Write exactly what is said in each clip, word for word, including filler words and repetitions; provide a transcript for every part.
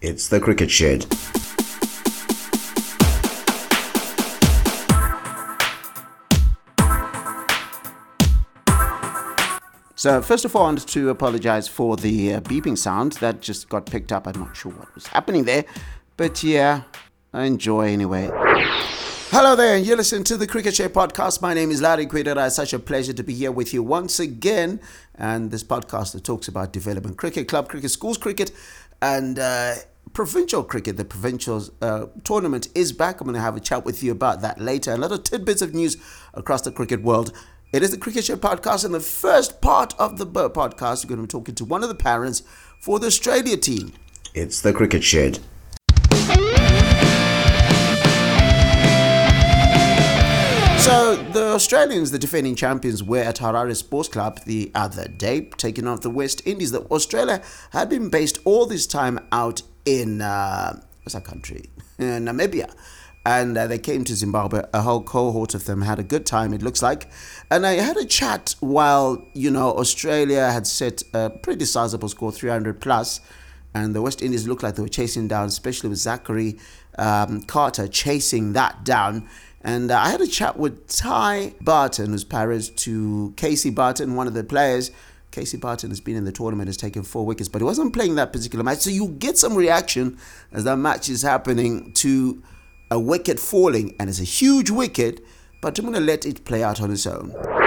It's the Cricket Shed. So first of all, I wanted to apologize for the uh, beeping sound that just got picked up. I'm not sure what was happening there, but yeah, enjoy anyway. Hello there, you're listening to the Cricket Shed podcast. My name is Larry Quidera. It's such a pleasure to be here with you once again. And this podcast that talks about development cricket, club cricket, schools cricket, and uh, provincial cricket. The provincial uh, tournament is back. I'm going to have a chat with you about that later. A lot of tidbits of news across the cricket world. It is the Cricket Shed podcast. In the first part of the podcast, we're going to be talking to one of the parents for the Australia team. It's the Cricket Shed. So the Australians, the defending champions, were at Harare Sports Club the other day, taking on the West Indies. The Australia had been based all this time out in, uh, what's that country? In Namibia. And uh, they came to Zimbabwe. A whole cohort of them had a good time, it looks like. And I had a chat while, you know, Australia had set a pretty sizable score, three hundred plus. And the West Indies looked like they were chasing down, especially with Zachary um, Carter chasing that down. And uh, I had a chat with Ty Barton, who's parents to Casey Barton, one of the players. Casey Barton has been in the tournament, has taken four wickets, but he wasn't playing that particular match. So you get some reaction as that match is happening to a wicket falling, and it's a huge wicket, but I'm going to let it play out on its own.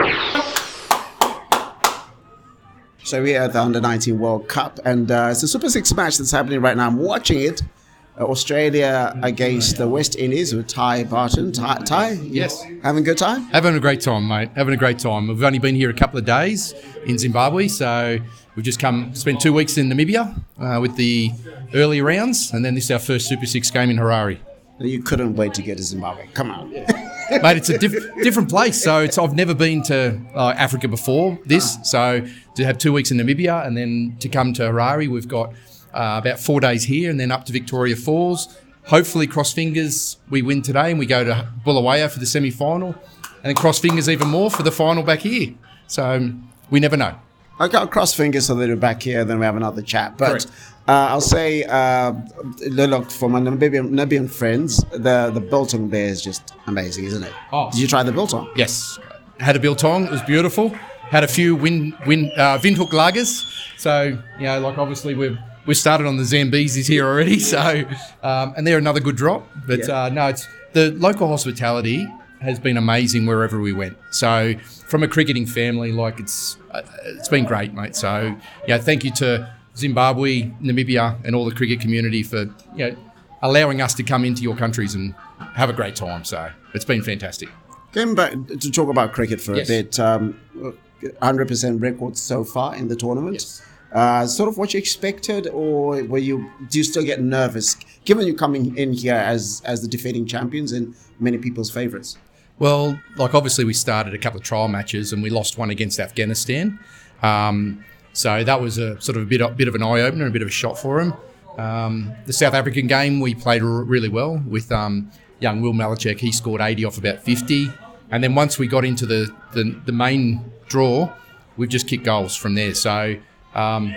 So we're at the under nineteen World Cup, and uh, it's a Super Six match that's happening right now. I'm watching it. Uh, Australia against the West Indies with Ty Barton. Ty, Ty yes. Having a good time? Having a great time, mate. Having a great time. We've only been here a couple of days in Zimbabwe, so we've just come, spent two weeks in Namibia uh, with the early rounds, and then this is our first Super Six game in Harare. You couldn't wait to get to Zimbabwe. Come on. Mate, it's a diff- different place. So it's I've never been to uh, Africa before this. So to have two weeks in Namibia and then to come to Harare, we've got uh, about four days here and then up to Victoria Falls. Hopefully, cross fingers, we win today and we go to Bulawayo for the semi-final. And then cross fingers even more for the final back here. So um, we never know. Okay, I'll cross fingers so that we're back here, then we have another chat. But uh, I'll say, uh, look, for my Namibian, Namibian friends, the, the biltong there is just amazing, isn't it? Oh. Did you try the biltong? Yes. Had a biltong. It was beautiful. Had a few wind, wind, uh, Windhoek lagers. So, you know, like obviously we've we've started on the Zambesis here already. So, um, and they're another good drop. But yeah. uh, no, it's the local hospitality has been amazing wherever we went. So from a cricketing family, like it's uh, it's been great, mate. So yeah, thank you to Zimbabwe, Namibia, and all the cricket community for you know allowing us to come into your countries and have a great time. So it's been fantastic. Going back to talk about cricket for yes. a bit, um, one hundred percent records so far in the tournament. Yes. Uh, sort of what you expected, or were you do you still get nervous given you coming in here as as the defending champions and many people's favourites? Well, like obviously we started a couple of trial matches and we lost one against Afghanistan. Um, so that was a sort of a bit, a bit of an eye-opener, a bit of a shot for him. Um, the South African game, we played r- really well with um, young Will Malachek. He scored eighty off about fifty. And then once we got into the, the, the main draw, we've just kicked goals from there. So um,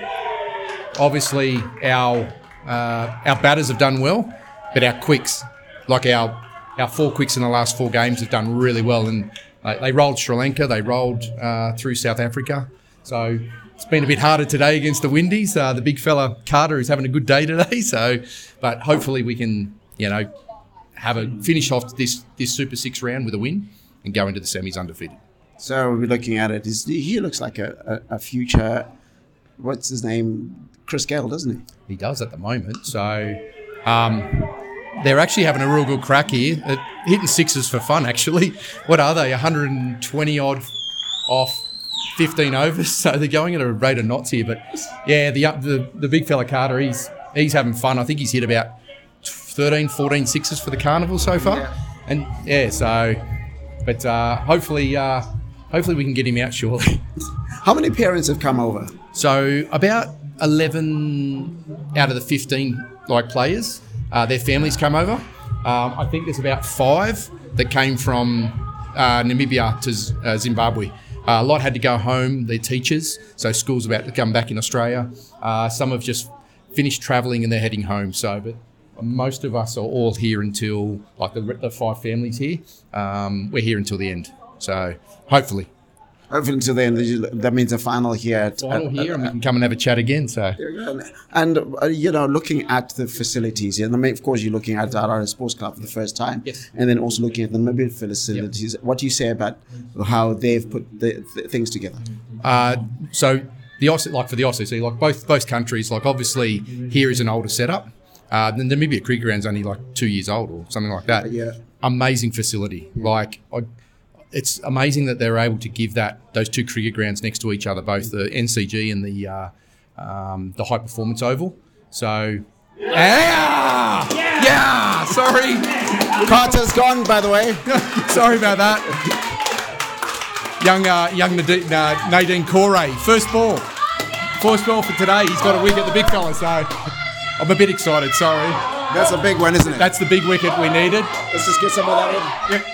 obviously our, uh, our batters have done well, but our quicks, like our... Our four quicks in the last four games have done really well, and uh, they rolled Sri Lanka, they rolled uh, through South Africa. So it's been a bit harder today against the Windies. Uh, the big fella Carter is having a good day today. So, but hopefully we can, you know, have a finish off this this Super Six round with a win and go into the semis undefeated. So we're looking at it. He looks like a, a, a future. What's his name? Chris Gale, doesn't he? He does at the moment. So. Um, They're actually having a real good crack here, at hitting sixes for fun, actually. What are they, one hundred twenty odd off fifteen overs? So they're going at a rate of knots here. But, yeah, the the, the big fella Carter, he's he's having fun. I think he's hit about thirteen, fourteen sixes for the carnival so far. Yeah. And, yeah, so, but uh, hopefully uh, hopefully we can get him out shortly. How many parents have come over? So about eleven out of the fifteen, like, players. Uh, their families come over. Um, I think there's about five that came from uh, Namibia to Z- uh, Zimbabwe. Uh, a lot had to go home, their teachers, so school's about to come back in Australia. Uh, some have just finished travelling and they're heading home. So, but most of us are all here until, like the, the five families here, um, we're here until the end. So hopefully. Hopefully until then, that means a final here. At, Final at, here, at, and we can come and have a chat again. So. And, uh, you know, looking at the facilities, and I mean, of course, you're looking at Harare Sports Club for the first time. Yes. And then also looking at the Namibia facilities. Yep. What do you say about how they've put the, the things together? Uh, so, the Aussie, like for the Aussie, see, like both both countries, like obviously here is an older setup. Uh, the Namibia Cricket Ground's only like two years old or something like that. Yeah. Amazing facility. Like, I, it's amazing that they're able to give that those two cricket grounds next to each other, both the N C G and the uh, um, the High Performance Oval. So, yeah, yeah, yeah sorry, Carter's gone, by the way. sorry about that. Young, uh, young Nadine, uh, Nadine Corey, first ball, first ball for today. He's got a wicket, the big fella. So, I'm a bit excited. Sorry. That's a big one, isn't it? That's the big wicket we needed. Let's just get some of that in. Yep.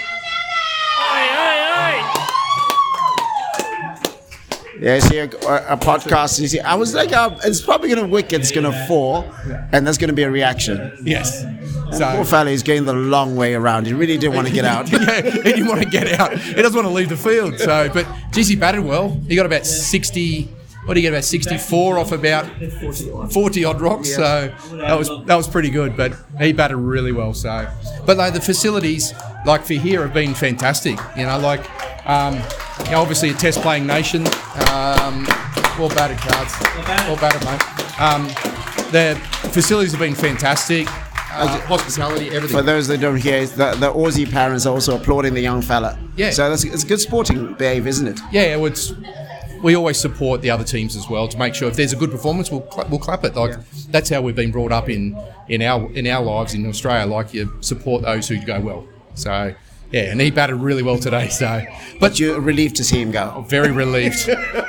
Yeah, see a, a podcast. You see, I was like, uh, it's probably going to wicket, it's going to fall, and there's going to be a reaction. Yes. And So poor fella, he's going the long way around. He really didn't want to get out. yeah, he didn't want to get out. He doesn't want to leave the field. So, but geez, he batted well. He got about sixty. What did he get? About sixty-four off about forty odd rocks. So that was that was pretty good. But he batted really well. So, but like the facilities, like for here, have been fantastic. You know, like um, you know, obviously a test playing nation. Um, all batted cards. All batted, mate. Um, the facilities have been fantastic. Uh, hospitality, everything. For those that don't hear, the, the Aussie parents are also applauding the young fella. Yeah. So that's it's good sporting behaviour, isn't it? Yeah, it's. We always support the other teams as well to make sure if there's a good performance, we'll cla- we'll clap it. Like yeah. That's how we've been brought up in, in our in our lives in Australia. Like you support those who go well. So yeah, and he batted really well today. So, but, but you're relieved to see him go. Very relieved.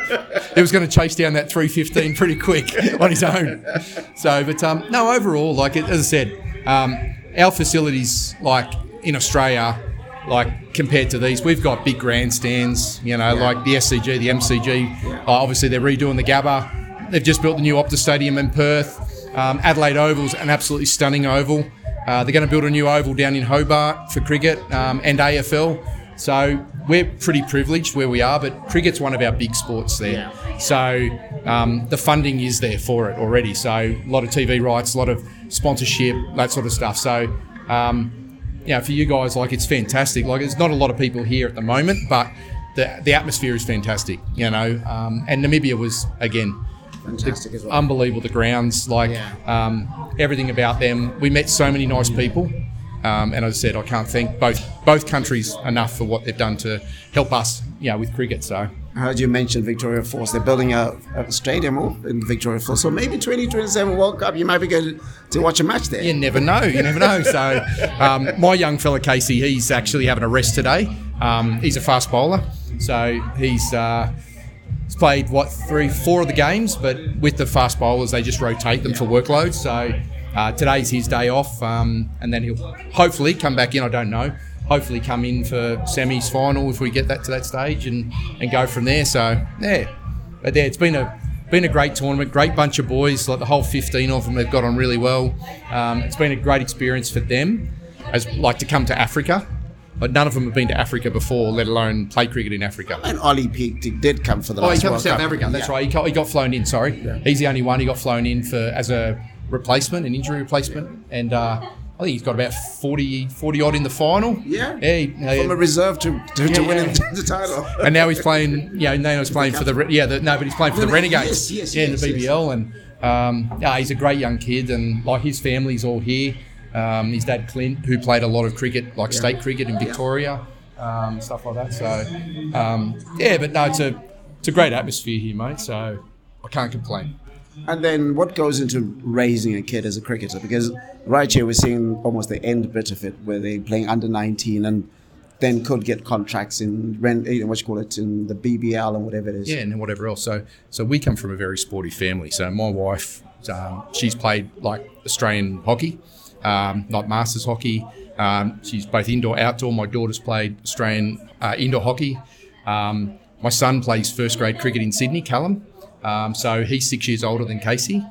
He was going to chase down that three fifteen pretty quick on his own. So, but um, no, overall, like as I said, um, our facilities, like in Australia. Like compared to these, we've got big grandstands, you know, yeah. like the S C G, the M C G. Yeah. Uh, obviously, they're redoing the Gabba. They've just built the new Optus Stadium in Perth. Um, Adelaide Oval's an absolutely stunning oval. Uh, they're going to build a new oval down in Hobart for cricket um, and A F L. So we're pretty privileged where we are, but cricket's one of our big sports there. Yeah. So um, the funding is there for it already. So a lot of T V rights, a lot of sponsorship, that sort of stuff. So... Um, Yeah, for you guys, like it's fantastic. Like there's not a lot of people here at the moment, but the the atmosphere is fantastic. You know, um, and Namibia was again fantastic as well. Unbelievable. The grounds, like yeah. um, everything about them. We met so many nice people, um, and as I said, I can't thank both both countries enough for what they've done to help us, you know, with cricket. So. I heard you mention Victoria Falls. They're building a, a stadium in Victoria Falls. So maybe twenty twenty-seven World Cup, you might be going to watch a match there. You never know. You never know. So um, my young fella, Casey, he's actually having a rest today. Um, he's a fast bowler. So he's, uh, he's played, what, three, four of the games. But with the fast bowlers, they just rotate them for workload. So uh, today's his day off. Um, and then he'll hopefully come back in. I don't know. Hopefully come in for semis final if we get that to that stage and, and go from there. So yeah, but yeah, it's been a been a great tournament, great bunch of boys. Like the whole fifteen of them have got on really well. Um, it's been a great experience for them, as like to come to Africa. But none of them have been to Africa before, let alone play cricket in Africa. And Ollie Peake did come for the oh, last he came World to South Cup. Africa. That's yeah. right. He got, he got flown in. Sorry, yeah. He's the only one. He got flown in for as a replacement, an injury replacement, and. Uh, I think he's got about forty, forty odd in the final. Yeah. yeah he, From a reserve to, to, yeah, to win yeah. the title. And now he's playing, you know, now he's playing for the, yeah, the, no, but he's playing for the Renegades. Yes, yes, yeah, yes, in the B B L. Yes. And um, yeah, he's a great young kid, and like his family's all here. Um, his dad, Clint, who played a lot of cricket, like yeah. state cricket in Victoria, yeah. um, stuff like that. So, um, yeah, but no, it's a, it's a great atmosphere here, mate. So I can't complain. And then what goes into raising a kid as a cricketer? Because right here we're seeing almost the end bit of it, where they're playing under nineteen and then could get contracts in what you call it in the B B L and whatever it is. Yeah, and whatever else. So, so we come from a very sporty family. So my wife, um, she's played like Australian hockey, um, like Masters hockey. Um, she's both indoor, outdoor. My daughter's played Australian uh, indoor hockey. Um, my son plays first grade cricket in Sydney, Callum. Um, so he's six years older than Casey.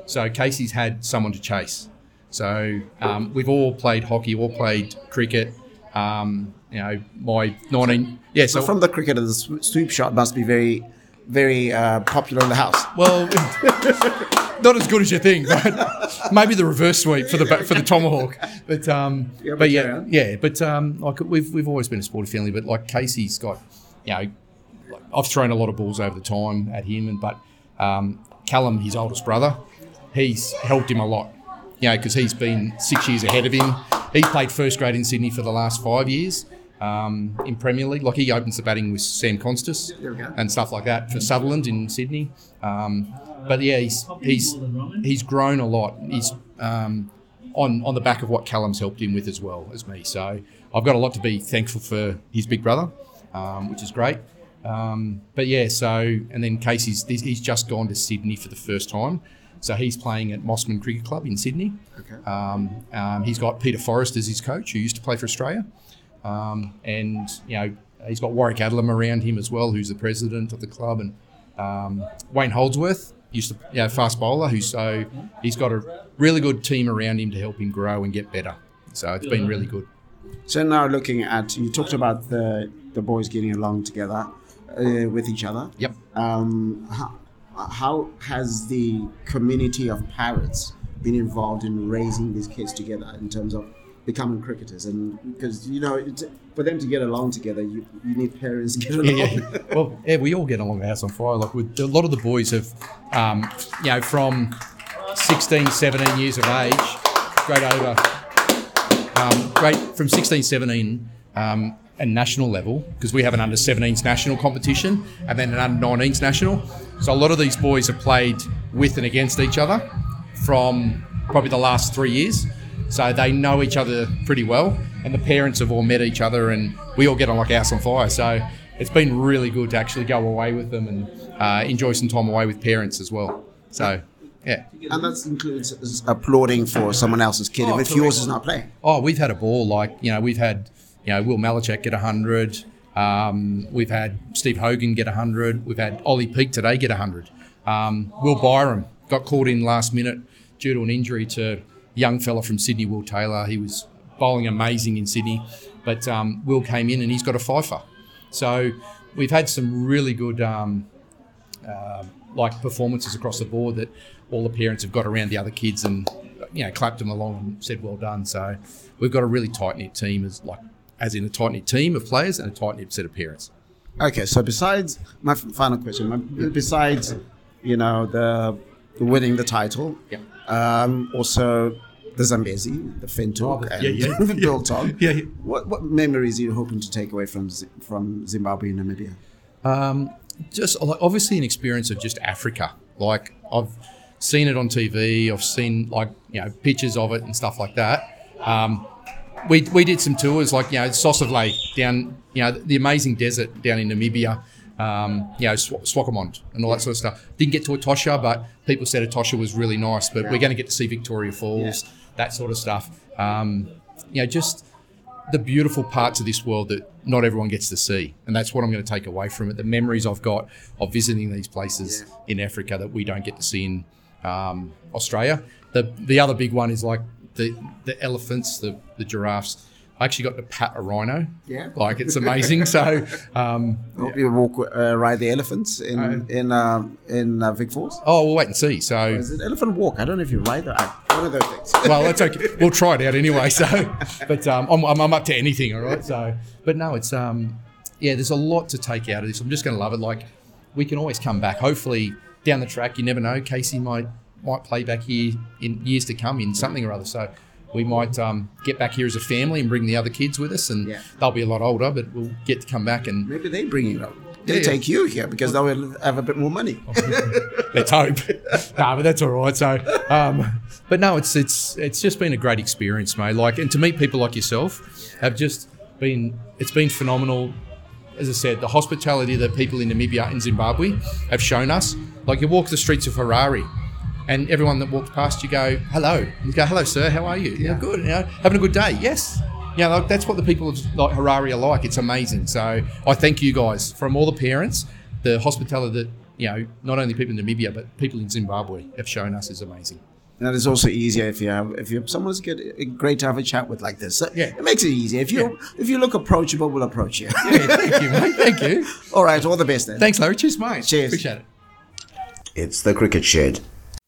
So Casey's had someone to chase. So um, we've all played hockey, all played cricket. Um, you know, my nineteen yeah. So, So from the cricketer, the sw- sweep shot must be very, very uh, popular in the house. well, not as good as you think, but maybe the reverse sweep for the ba- for the tomahawk. But um, Yeah, but but yeah, carry on. yeah. But um, like we've we've always been a sporty family. But like Casey's got, you know, like I've thrown a lot of balls over the time at him, and but um, Callum, his oldest brother, he's helped him a lot. You know, because he's been six years ahead of him. He's played first grade in Sydney for the last five years um, in Premier League. Like he opens the batting with Sam Constas There we go. and stuff like that for Sutherland in Sydney. Um, but yeah, he's he's he's grown a lot. He's um, on on the back of what Callum's helped him with as well as me. So I've got a lot to be thankful for his big brother, um, which is great. Um, but yeah, so and then Casey's he's just gone to Sydney for the first time. So he's playing at Mossman Cricket Club in Sydney. Okay. Um, um, he's got Peter Forrest as his coach, who used to play for Australia. Um, and, you know, he's got Warwick Adlam around him as well, who's the president of the club. And um, Wayne Holdsworth, used to, you know, fast bowler, who's so he's got a really good team around him to help him grow and get better. So it's been really good. So now looking at, you talked about the the boys getting along together uh, with each other. Yep. Um, how, how has the community of parrots been involved in raising these kids together in terms of becoming cricketers? And because, you know, it's, for them to get along together, you, you need parents to get along. Yeah, yeah. Well, yeah, we all get along the house on fire. Like with, a lot of the boys have, um, you know, from sixteen, seventeen years of age, straight over, um, great from sixteen, seventeen, um, and national level, because we have an under seventeens national competition and then an under nineteens national. So a lot of these boys have played with and against each other from probably the last three years. So they know each other pretty well, and the parents have all met each other, and we all get on like house on fire. So it's been really good to actually go away with them and uh, enjoy some time away with parents as well. So, yeah. And that includes applauding for someone else's kid Oh, if correct. yours is not playing. Oh, we've had a ball. Like, you know, we've had, you know, Will Malachek get one hundred. Um, we've had Steve Hogan get one hundred. We've had Ollie Peake today get one hundred. Um, Will Byram got called in last minute due to an injury to a young fella from Sydney, Will Taylor. He was bowling amazing in Sydney, but um, Will came in and he's got a fifer. So we've had some really good um, uh, like performances across the board that all the parents have got around the other kids and, you know, clapped them along and said well done. So we've got a really tight knit team, as like as in a tight knit team of players and a tight knit set of parents. Okay, so besides, my f- final question, my, besides, you know, the, the winning the title, Yep. um, also the Zambezi, the Fintok, Oh, the- and yeah, yeah, the Biltong. Yeah, yeah. What, what memories are you hoping to take away from Z- from Zimbabwe and Namibia? Um, just like, obviously an experience of just Africa. Like I've seen it on T V. I've seen like, you know, pictures of it and stuff like that. Um, we we did some tours like, you know, Sosavle down, you know, the amazing desert down in Namibia. Um, you know, Sw- Swakopmund and all that sort of stuff. Didn't get to Etosha, but people said Etosha was really nice. But we're going to get to see Victoria Falls, Yeah. that sort of stuff. Um, you know, just the beautiful parts of this world that not everyone gets to see. And that's what I'm going to take away from it. The memories I've got of visiting these places Yeah. in Africa that we don't get to see in um, Australia. The the other big one is like the, the elephants, the, the giraffes. I actually got to pat a rhino. Yeah. Like, it's amazing. So, um, I hope you walk, uh, ride the elephants in Uh, in uh, in uh, Vic Falls. oh, we'll wait and see. So, Is it elephant walk? I don't know if you ride that. One of those things. well, that's okay. We'll try it out anyway. So, but um, I'm, I'm, I'm up to anything. All right. So, but no, it's um, yeah. There's a lot to take out of this. I'm just going to love it. Like, we can always come back. Hopefully, down the track, you never know. Casey might might play back here in years to come in something or other. So, we might um, get back here as a family and bring the other kids with us, and Yeah. they'll be a lot older, but we'll get to come back and Maybe they bring you up. They Yeah. take you here because they will have a bit more money. let's hope. No, but that's all right. So, um, but no, it's it's it's just been a great experience, mate. Like, and to meet people like yourself have just been it's been phenomenal. As I said, the hospitality that people in Namibia and Zimbabwe have shown us. Like, you walk the streets of Harare, and everyone that walks past you go, hello. You go, hello, sir, how are you? Yeah, good. You know, having a good day? Yes. You know, like, that's what the people of like Harare are like. It's amazing. So I thank you guys, from all the parents, the hospitality that you know, not only people in Namibia, but people in Zimbabwe have shown us is amazing. And it's also easier if you have if you have someone to get great to have a chat with like this. So Yeah. it makes it easier. If you Yeah. if you look approachable, we'll approach you. Yeah, thank you, mate. Thank you. All right, all the best then. Thanks, Larry. Cheers, mate. Cheers. Appreciate it. It's the Cricket Shed.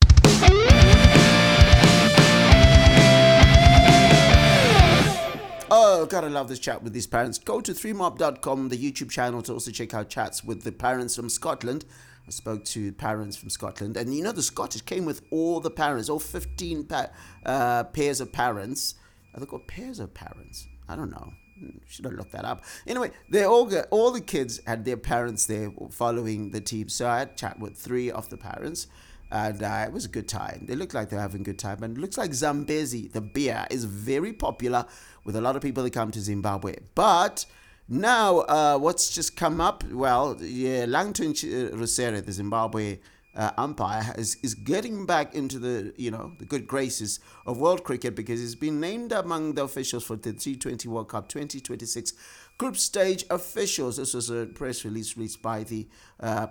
Oh, gotta love this chat with these parents. Go to three mob dot com, the YouTube channel, to also check out chats with the parents from Scotland. I spoke to parents from Scotland, and you know the Scottish came with all the parents, all fifteen pa- uh, pairs of parents. Are they called pairs of parents? I don't know. Should have looked that up. Anyway, they all got, all the kids had their parents there following the team. So I had a chat with three of the parents, and uh, it was a good time. They look like they're having a good time, and it looks like Zambezi, the beer, is very popular with a lot of people that come to Zimbabwe. But now, uh, what's just come up? Well, yeah, Langton Rusere, the Zimbabwe uh, umpire, is, is getting back into the you know the good graces of world cricket because he's been named among the officials for the T twenty World Cup twenty twenty-six group stage officials. This was a press release released by the uh,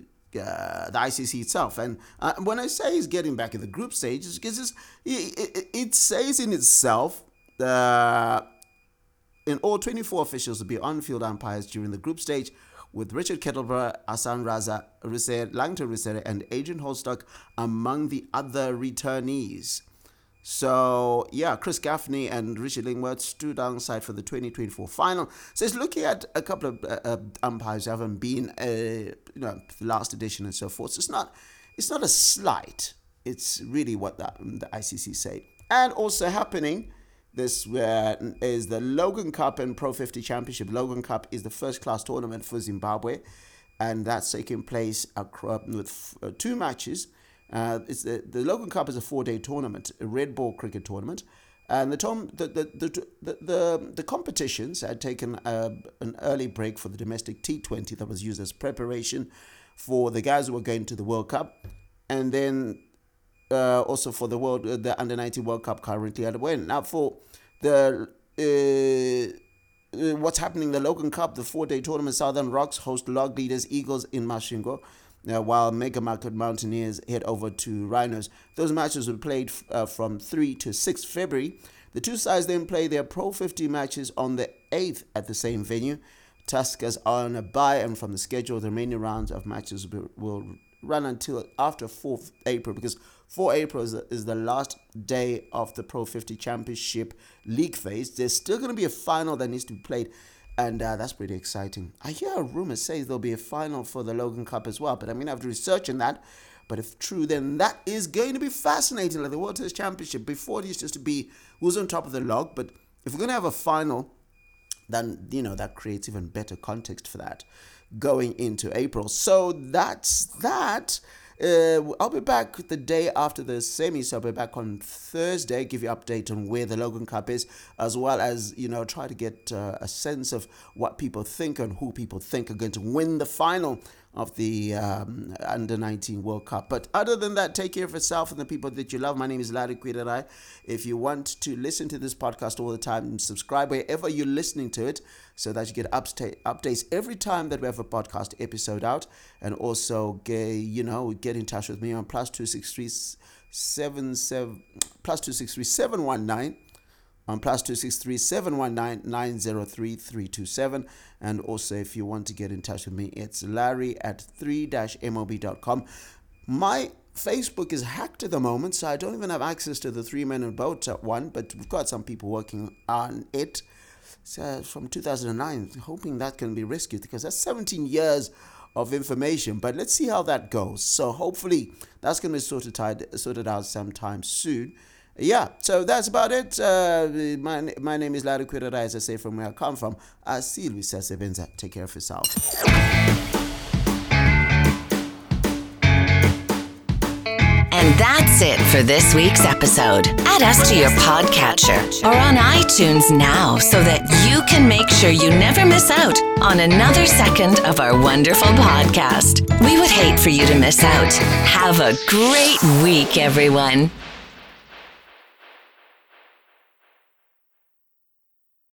uh, the I C C itself. And uh, when I say he's getting back in the group stage, it's because it's, it, it, it says in itself. Uh, In all, twenty-four officials will be on-field umpires during the group stage, with Richard Kettleborough, Hassan Raza, Rusere, Langton Rusere, and Adrian Holstock among the other returnees. So, yeah, Chris Gaffney and Richard Lingworth stood alongside for the twenty twenty-four final. So it's looking at a couple of uh, uh, umpires who haven't been, uh, you know, the last edition and so forth. So it's not, it's not a slight. It's really what the, the I C C say. And also happening. This uh, is the Logan Cup and Pro fifty Championship. Logan Cup is the first class tournament for Zimbabwe, and that's taking place across, with uh, two matches. Uh, it's the, the Logan Cup is a four-day tournament, a red ball cricket tournament, and the tom, the, the, the, the, the, the competitions had taken uh, an early break for the domestic T twenty that was used as preparation for the guys who were going to the World Cup, and then Uh, also for the world, uh, the under nineteen World Cup currently underway. Now for the uh, what's happening, the Logan Cup, the four-day tournament, Southern Rocks host Log Leaders Eagles in Masvingo, uh, while Mega Market Mountaineers head over to Rhinos. Those matches were played uh, from three to six February. The two sides then play their Pro fifty matches on the eighth at the same venue. Tuskers are on a bye, and from the schedule, the remaining rounds of matches will, will run until after fourth April, because fourth April is the, is the last day of the Pro fifty Championship league phase. There's still going to be a final that needs to be played, and uh, that's pretty exciting. I hear a rumor says there'll be a final for the Logan Cup as well, but I'm going to have to research on that. But if true, then that is going to be fascinating, like the World Test Championship. Before it used just to be who's on top of the log, but if we're going to have a final, then, you know, that creates even better context for that going into April. So that's that. Uh, I'll be back the day after the semis. So I'll be back on Thursday, give you an update on where the Logan Cup is, as well as, you know, try to get uh, a sense of what people think and who people think are going to win the final of the um, under nineteen World Cup. But other than that, take care of yourself and the people that you love. My name is Larry Kwirerai. If you want to listen to this podcast all the time, subscribe wherever you're listening to it so that you get upsta- updates every time that we have a podcast episode out. And also, get, you know, get in touch with me on plus two six three seven seven plus two six three seven one nine. On plus two six three seven one nine nine zero three three two seven. And also, if you want to get in touch with me, it's Larry at three mob dot com. My Facebook is hacked at the moment, so I don't even have access to the Three Men and Boat one, but we've got some people working on it. It's uh, from two thousand nine, hoping that can be rescued, because that's seventeen years of information. But let's see how that goes. So hopefully that's going to be sorted, tied, sorted out sometime soon. Yeah, so that's about it. Uh, my my name is Larry Kwirerai, as I say, from where I come from. Asili Sasebenza. Take care of yourself. And that's it for this week's episode. Add us to your podcatcher or on iTunes now so that you can make sure you never miss out on another second of our wonderful podcast. We would hate for you to miss out. Have a great week, everyone.